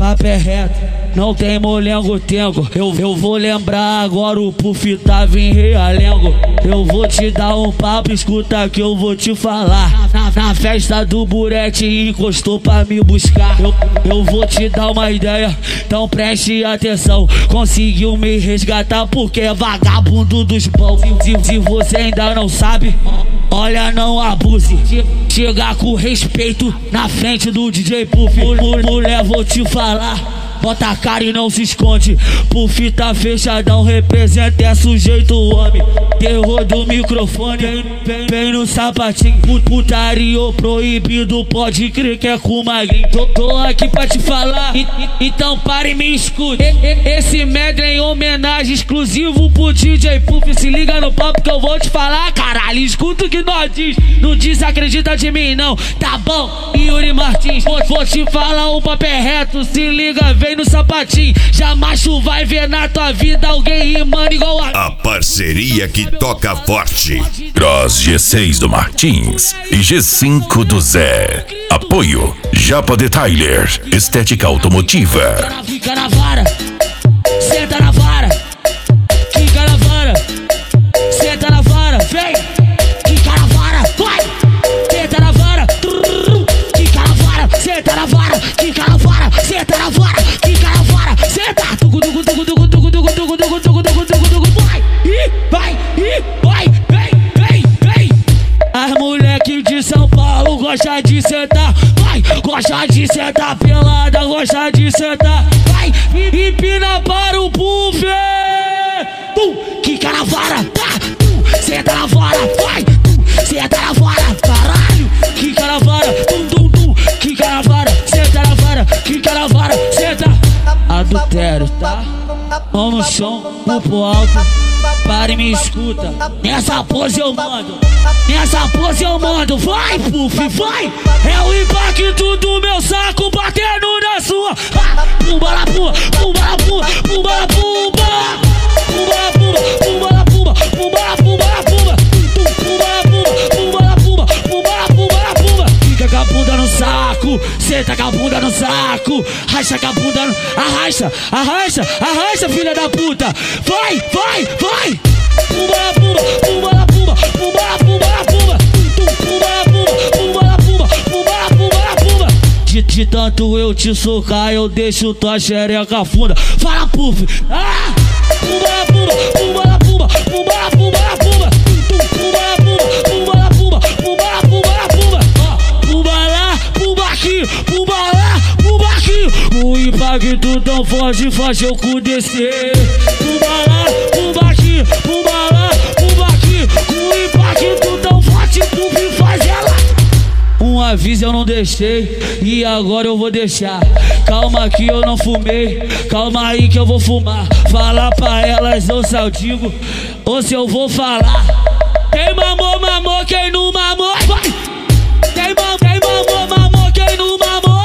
papo é reto, não tem molengo-tengo. Eu vou lembrar agora, o Puff tava em Realengo. Eu vou te dar um papo, escuta que eu vou te falar. Na festa do Burete encostou pra me buscar. Eu vou te dar uma ideia, então preste atenção. Conseguiu me resgatar porque é vagabundo dos pão. Se você ainda não sabe, olha, não abuse. Chegar com respeito na frente do DJ Puff. Mulher, vou te falar, bota a cara e não se esconde. Puff tá fechadão, representa, é sujeito homem. Terror do microfone, vem no sapatinho. Putaria proibido, pode crer que é com magrinho. Tô aqui pra te falar, então pare e me escute. Esse medley é em homenagem exclusivo pro DJ Puff. Se liga no papo que eu vou te falar, caralho. Escuta o que nós diz, não desacredita de mim não, tá bom? Yuri Martins, vou te falar, o papo é reto. Se liga, vem no sapatinho. Jamais tu vai ver na tua vida alguém rimando igual a parceria que toca forte. Cross G6 do Martins e G5 do Zé. Apoio Japa Detailer, estética automotiva. Fica na vara, senta na vara, fica na vara, senta na vara, vem, fica na vara, vai, senta na vara, fica na vara, senta na vara, fica na vara, senta na vara, fica na vara, senta, as moleque de São Paulo gosta de sentar, vai, gosta de sentar pelada, gosta de sentar, vai, empina para o Puff, quica na vara, tá, senta na vara, vai, senta na vara, caralho, quica na vara, quica na vara, senta na vara, quica na vara, senta, adultério, tá, mão no chão, pulo alto, para e me escuta, nessa pose eu mando, nessa pose eu mando, vai Puff, vai, é o impacto do meu saco batendo na sua, pumba la pumba, pumba la pumba, pumba la pumba, pumba la pumba, pumba la pumba, pumba la pumba, pumba la pumba, pumba la pumba, pumba la pumba, la pumba, fica com a bunda no saco, senta com a bunda no saco, racha com a bunda no, arrasta, arrasta, arrasta, filha da puta, vai, vai, vai, pumba la pumba, pumba la pumba, pumba la pumba, la pumba, pumba la pumba, pumba la pumba, pumba la pumba, la pumba. De tanto eu te socar, eu deixo tua xereca funda. Fala Puff, ah! Pumba la pumba, pumba la pumba, pumba la pumba, la pumba, pumba la pumba, pumba la pumba, pumba la pumba, la pumba. Pumba lá, pumba aqui, pumba lá, pumba aqui. O impacto tão forte faz eu cu descer. Pumba lá, pumba aqui, pumba lá, pumba aqui. O impacto tão forte, Puff faz ela. Um aviso eu não deixei e agora eu vou deixar. Calma que eu não fumei, calma aí que eu vou fumar. Falar pra elas ou se eu digo, ou se eu vou falar. Quem mamou, mamou, quem não mamou, vai. Quem mamou, mamou, quem não mamou,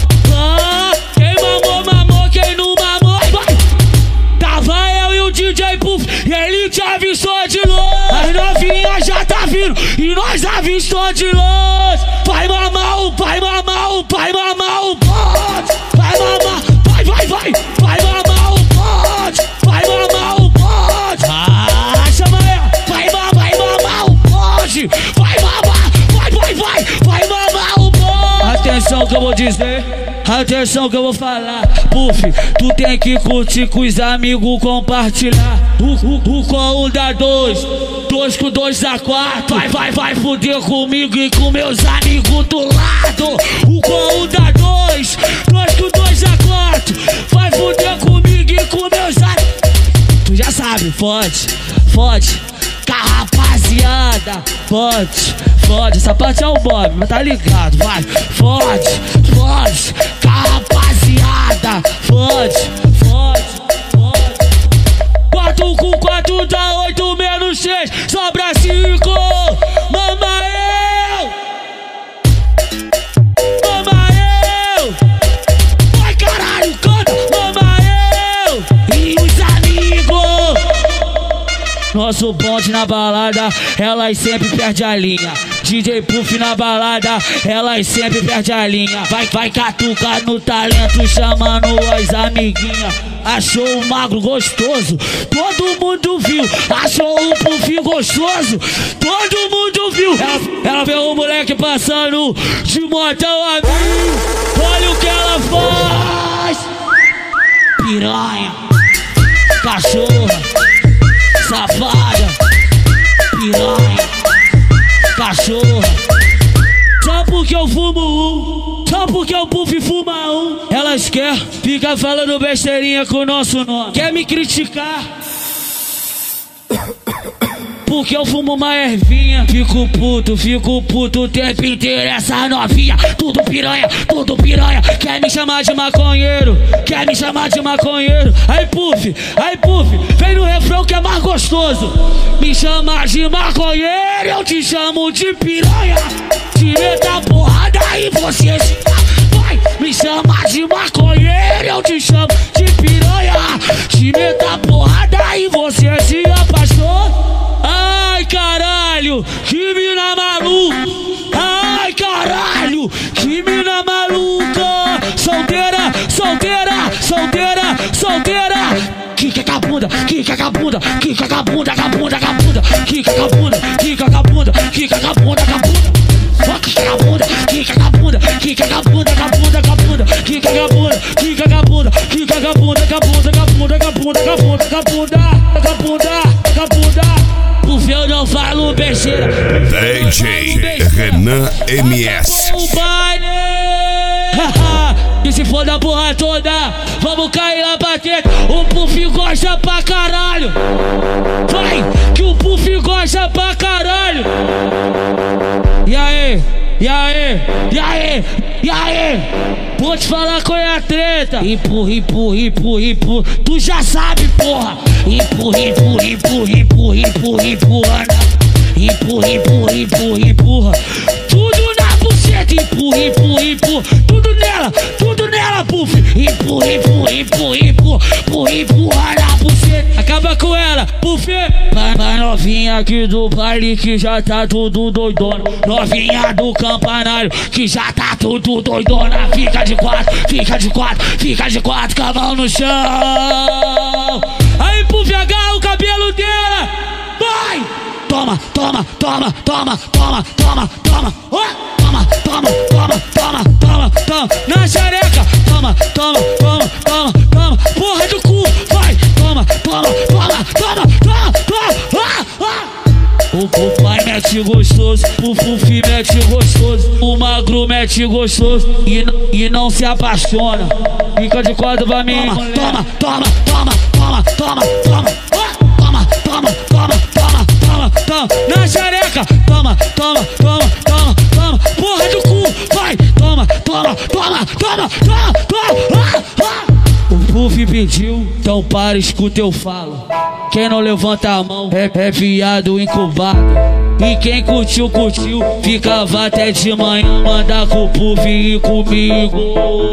ah, quem mamou, mamou, quem não mamou, vai. Tava eu e o DJ Puff e ele te avistou de longe. As novinhas já tá vindo e nós avistou de longe. Vai mamar o pai, mamar o pai, mamar o pote. Vai mamar, vai, vai, vai. Vai mamar o pote, vai mamar o pote. Ah, chama ela. Vai mamar o pote. Vai mamar, vai, vai, vai. Vai mamar o pote. Atenção que eu vou dizer, atenção que eu vou falar. Puff, tu tem que curtir com os amigos, compartilhar. O com um dá dois, dois com dois dá quatro. Vai, vai, vai fuder comigo e com meus amigos do lado. O com um dá dois, dois com dois dá quatro. Vai fuder comigo e com meus amigos. Tu já sabe, fode, fode. Com a rapaziada, fode, fode. Essa parte é o Bob, mas tá ligado, vai. Fode, fode. Com a rapaziada, fode, fode, fode. 4 com 4 dá 8 menos 6, sobra 5. Mama eu, mama eu. Vai caralho, canta, mama eu. E os amigos. Nosso bonde na balada, elas sempre perdem a linha. DJ Puff na balada, elas sempre perde a linha. Vai catucar no talento, chamando as amiguinhas. Achou o magro gostoso, todo mundo viu. Achou o Puff gostoso, todo mundo viu. Ela vê o moleque passando de motão a mil. Olha o que ela faz. Piranha, cachorra, safada. Piranha, cachorra. Só porque eu fumo um, só porque o Puff fuma um. Elas querem ficar falando besteirinha com o nosso nome. Quer me criticar porque eu fumo uma ervinha. Fico puto o tempo inteiro. Essa novinha, tudo piranha. Quer me chamar de maconheiro, quer me chamar de maconheiro. Aí Puff, vem no refrão que é mais gostoso. Me chama de maconheiro, eu te chamo de piranha. Te meta a porrada e você se vai. Me chama de maconheiro, eu te chamo de piranha. Te meta a porrada e você se apaixona. Ai caralho, que mina maluca. Ai caralho, que mina maluca. Solteira. Quica com a bunda. Quica com a bunda. Quica com a bunda. Quica com a bunda. Quica com a bunda. Quica com a bunda. Quica com a bunda. Quica com a bunda. Quica com a bunda. Quica com a bunda. Quica com a bunda. Quica com a bunda. Puff, eu não falo besteira. DJ Renan MS. E se for da porra toda, vamos cair lá pra dentro. O Puff gosta pra caralho. Vai, que o Puff gosta pra caralho. E aí? Vou te falar qual é a treta. Empurra. Tu já sabe, porra. Empurra. Tudo na buceta. Empurra. Tudo nela, Puff. Empurra na buceta. Acaba com ela, Puff. Pra novinha aqui do baile que já tá tudo doidona. Novinha do campanário que já tá tudo doidona. Fica de quatro, com a mão no chão. Aí Puff, agarra o cabelo dela. Vai! Toma. Na xereca. Toma. Porra do cu. Vai! Toma. O pai mete gostoso, o Puff mete gostoso, o magro mete gostoso e não se apaixona. Fica de quatro pra mim. Toma. Na xereca. Toma. Porra do cu. Vai. Toma. O Puff pediu, então para, escuta eu falo. Quem não levanta a mão é viado incubado. E quem curtiu, ficava até de manhã. Manda com o Puff e comigo.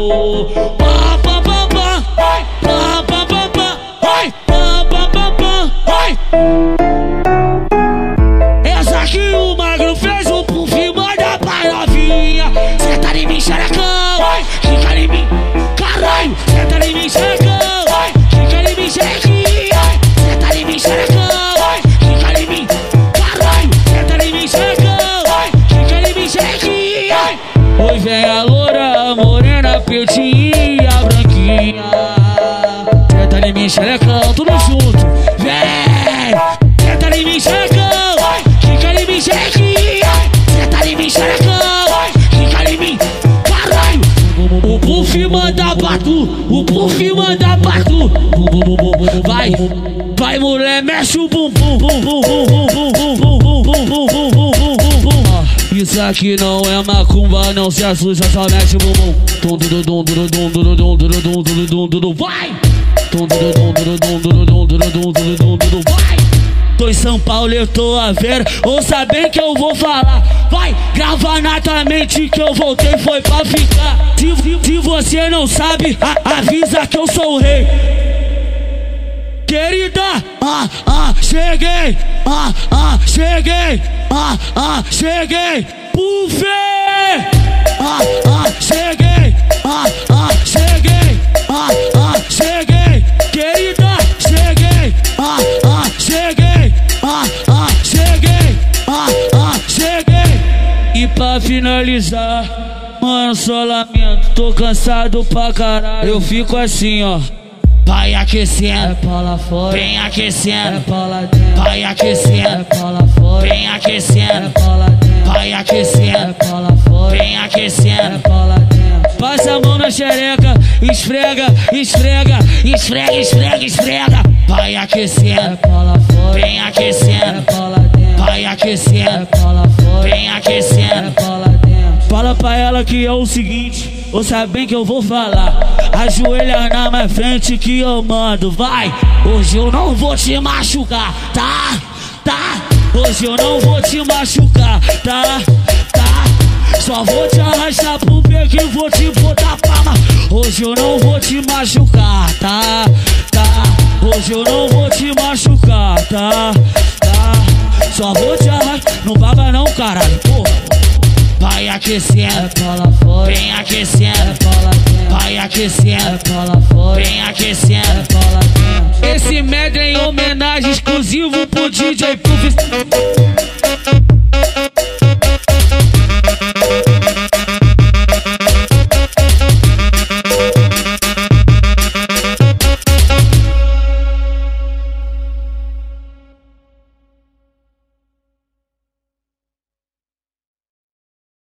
Essa aqui o magro fez, o Puff manda pra novinha. Cê tá em mim, xerecão. Fica em mim, caralho. Cê tá em mim, xerecão. Fica em mim, xerequinha. Cê tá em mim, xerecão. Fica em mim, caralho. Cê tá em mim, xerecão. Fica em mim, xerequinha. Oi, vem a loura, a morena, pretinha, a branquinha. Cê tá em mim, xerecão, tudo junto. Vem, cê tá em mim, xerecão. Fica em mim, xerequinha. Cê tá em mim, xerecão. Fica em mim, caralho. O Puff manda pra tu. Vai, mulher, mexe o bumbum. Isso aqui não é macumba, não se assusta, só mexe o bumbum. Vai! Vai! Tô em São Paulo, eu tô a Vera, ouça bem que eu vou falar. Vai, grava na tua mente que eu voltei, foi pra ficar. Se você não sabe, avisa que eu sou o rei. querida, cheguei, cheguei, cheguei, buffet, cheguei, cheguei, cheguei, querida, cheguei, cheguei, cheguei, cheguei. E pra finalizar, mano, só lamento, tô cansado pra caralho. Eu fico assim, ó. Vai aquecendo, é pau lá fora. Vem aquecendo, é pau lá dentro. Vai aquecendo, é pau lá fora. Vem aquecendo, é pau lá dentro. Vai aquecendo, é pau lá fora. Vem aquecendo, é pau lá dentro. Passa a mão na xereca, esfrega, esfrega, esfrega, esfrega, esfrega. Vai aquecendo, é pau lá fora. Vem aquecendo, é pau lá dentro. Vai aquecendo, é pau lá fora. Vem aquecendo, é pau lá dentro. Fala pra ela que é o seguinte, ouça bem que eu vou falar. Ajoelha na minha frente que eu mando, vai. Hoje eu não vou te machucar, tá? Tá? Hoje eu não vou te machucar, tá? Tá? Só vou te arrastar pro peito e vou te botar palma. Hoje eu não vou te machucar, tá? Tá? Hoje eu não vou te machucar, tá? Tá? Só vou te arrastar, não paga não, caralho, porra. Vai aquecendo, é pau lá fora. Vem aquecendo, é pau lá dentro. Vai aquecendo, é pau lá fora. Vem aquecendo, é pau lá dentro. Esse medley em homenagem exclusivo pro DJ Puff.